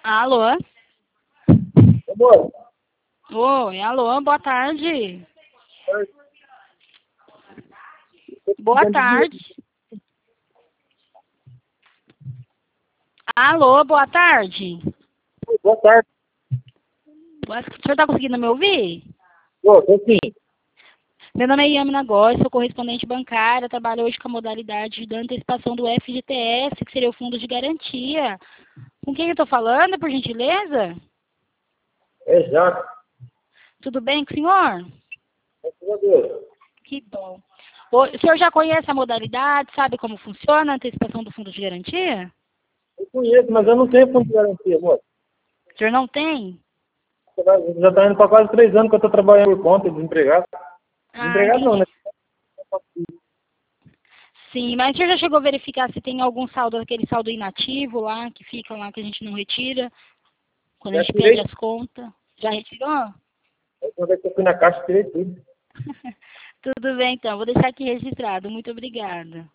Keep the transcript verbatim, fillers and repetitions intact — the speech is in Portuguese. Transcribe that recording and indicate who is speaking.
Speaker 1: Alô?
Speaker 2: Amor.
Speaker 1: Oi, alô, boa tarde. Boa tarde. Alô, boa tarde.
Speaker 2: Boa tarde.
Speaker 1: Boa- O senhor está conseguindo me ouvir?
Speaker 2: Ô, tô sim.
Speaker 1: Meu nome é Yamina Góes, sou correspondente bancária, trabalho hoje com a modalidade de antecipação do F G T S, que seria o Fundo de Garantia. Com quem eu estou falando, por gentileza?
Speaker 2: É Jaco.
Speaker 1: Tudo bem com o senhor?
Speaker 2: Graças a Deus.
Speaker 1: Que bom. O o senhor já conhece a modalidade, sabe como funciona a antecipação do Fundo de Garantia?
Speaker 2: Eu conheço, mas eu não tenho fundo de garantia, amor.
Speaker 1: O senhor não tem?
Speaker 2: Já está indo para quase três anos que eu estou trabalhando por conta, desempregado.
Speaker 1: Ah,
Speaker 2: Desempregado não,
Speaker 1: entendi.
Speaker 2: né?
Speaker 1: Sim, mas o senhor já chegou a verificar se tem algum saldo, aquele saldo inativo lá, que fica lá, que a gente não retira, quando a
Speaker 2: Já
Speaker 1: gente perde
Speaker 2: tirei.
Speaker 1: as contas? Já retirou?
Speaker 2: A última vez que eu fui na caixa, tirei tudo.
Speaker 1: Tudo bem, então. Vou deixar aqui registrado. Muito obrigada.